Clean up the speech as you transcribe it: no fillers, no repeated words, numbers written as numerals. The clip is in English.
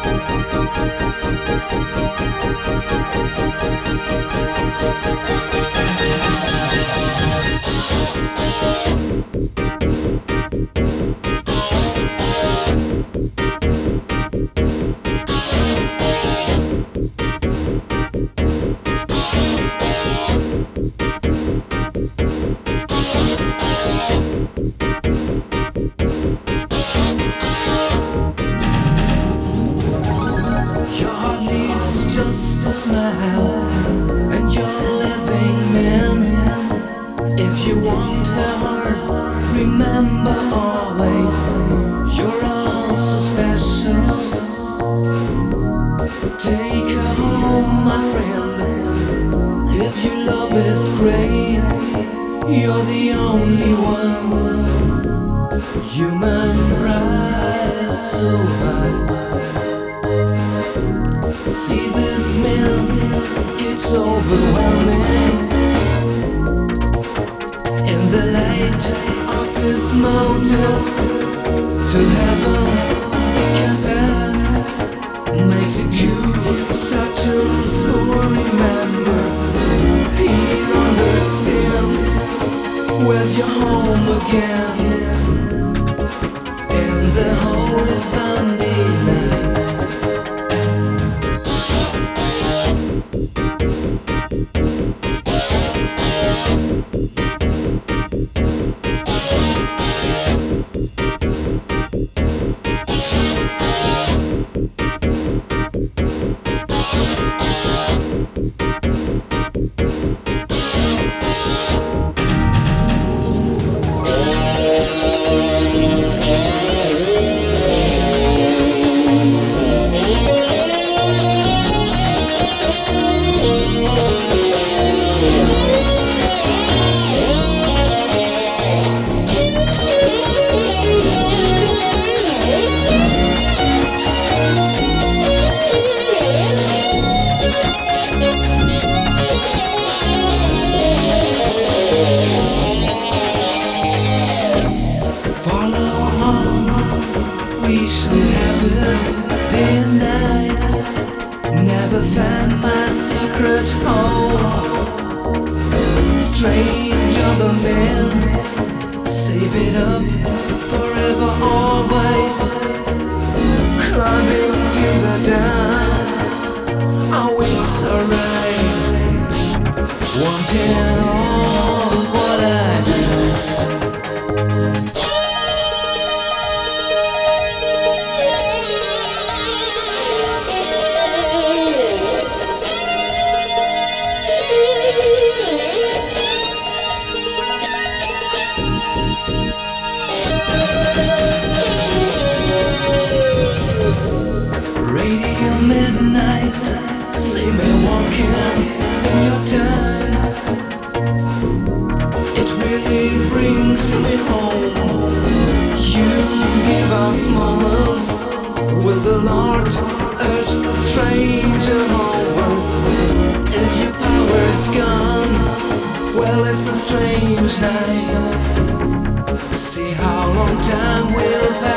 Just a smile, and you're living man. If you want her heart, remember always you're all so special. Take her home, my friend. If your love is great, you're the only one. Human rights so high. See this man, it's overwhelming. In the light of his motives, to heaven it can pass. Makes you such a fool, remember. He'll understand. Where's your home again? In the holy Sunday night. We should have it day and night. Never find my secret home. Strange other man, save it up forever, always. Climbing to the down, our wits are right. Wanting all what I do. Radio midnight, see me walking in your time. It really brings me home. You give us moments. Will the Lord urge the stranger onwards? If your power is gone, well, it's a strange night. See how long time will pass.